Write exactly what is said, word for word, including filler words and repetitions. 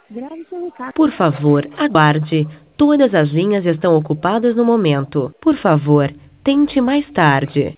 Grave seu recado. Por favor, aguarde. Todas as linhas estão ocupadas no momento. Por favor, tente mais tarde.